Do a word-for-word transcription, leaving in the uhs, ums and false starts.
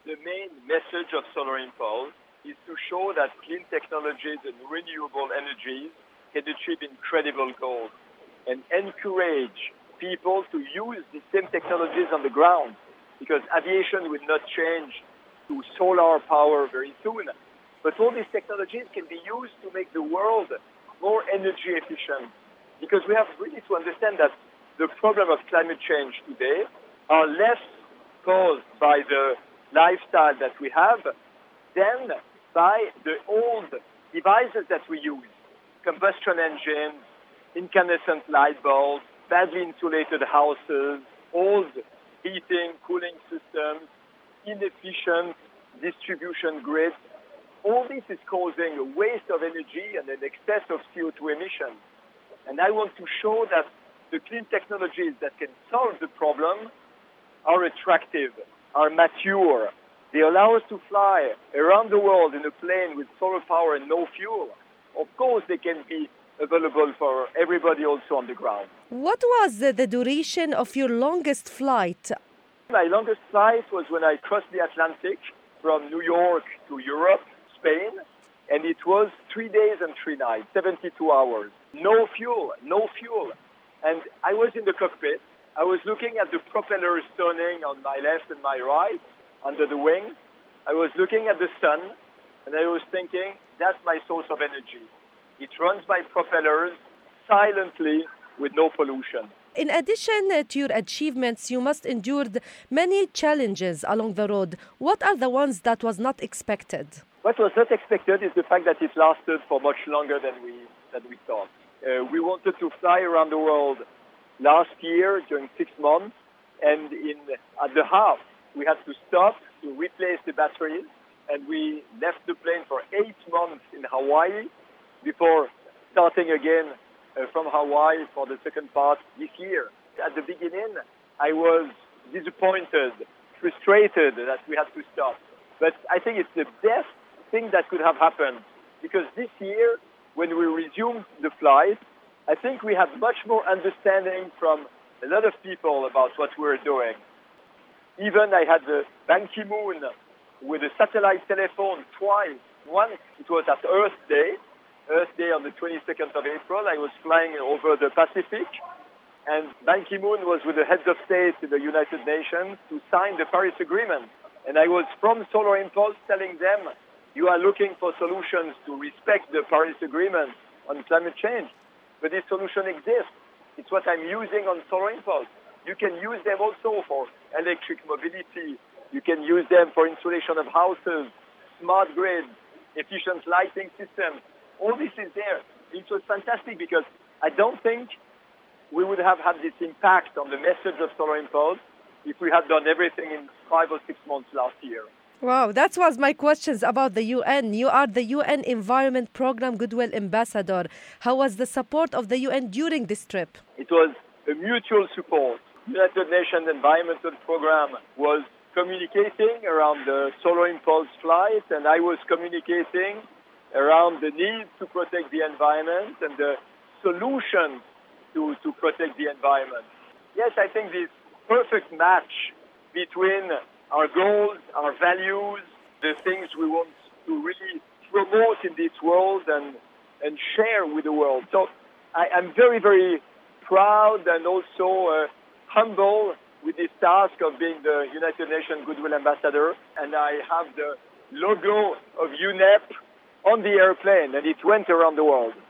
the main message of Solar Impulse is to show that clean technologies and renewable energies can achieve incredible goals and encourage people to use the same technologies on the ground, because aviation will not change to solar power very soon. But all these technologies can be used to make the world more energy efficient, because we have really to understand that the problem of climate change today are less caused by the lifestyle that we have than by the old devices that we use. Combustion engines, incandescent light bulbs, badly insulated houses, old heating, cooling systems, inefficient distribution grids. All this is causing a waste of energy and an excess of C O two emissions. And I want to show that the clean technologies that can solve the problem are attractive, are mature. They allow us to fly around the world in a plane with solar power and no fuel. Of course, they can be available for everybody also on the ground. What was the, the duration of your longest flight? My longest flight was when I crossed the Atlantic from New York to Europe, Spain, and it was three days and three nights, seventy-two hours. No fuel, no fuel. And I was in the cockpit. I was looking at the propellers turning on my left and my right under the wing. I was looking at the sun, and I was thinking, that's my source of energy. It runs by propellers silently with no pollution. In addition to your achievements, you must endure many challenges along the road. What are the ones that was not expected? What was not expected is the fact that it lasted for much longer than we than we thought. Uh, we wanted to fly around the world last year during six months, and in at the half we had to stop to replace the batteries, and we left the plane for eight months in Hawaii before starting again uh, from Hawaii for the second part this year. At the beginning, I was disappointed, frustrated that we had to stop. But I think it's the best thing that could have happened, because this year, when we resumed the flight, I think we had much more understanding from a lot of people about what we were doing. Even I had the Ban Ki-moon with a satellite telephone twice. Once it was at Earth Day, Earth Day on the twenty-second of April. I was flying over the Pacific, and Ban Ki-moon was with the heads of state in the United Nations to sign the Paris Agreement. And I was from Solar Impulse telling them, you are looking for solutions to respect the Paris Agreement on climate change. But this solution exists. It's what I'm using on Solar Impulse. You can use them also for electric mobility. You can use them for insulation of houses, smart grids, efficient lighting systems. All this is there. It was fantastic because I don't think we would have had this impact on the message of Solar Impulse if we had done everything in five or six months last year. Wow, that was my questions about the U N. You are the U N Environment Program Goodwill Ambassador. How was the support of the U N during this trip? It was a mutual support. United Nations Environmental Program was communicating around the Solar Impulse flight, and I was communicating around the need to protect the environment and the solutions to, to protect the environment. Yes, I think this perfect match between our goals, our values, the things we want to really promote in this world and, and share with the world. So I, I'm very, very proud and also uh, humble with this task of being the United Nations Goodwill Ambassador. And I have the logo of U N E P on the airplane, and it went around the world.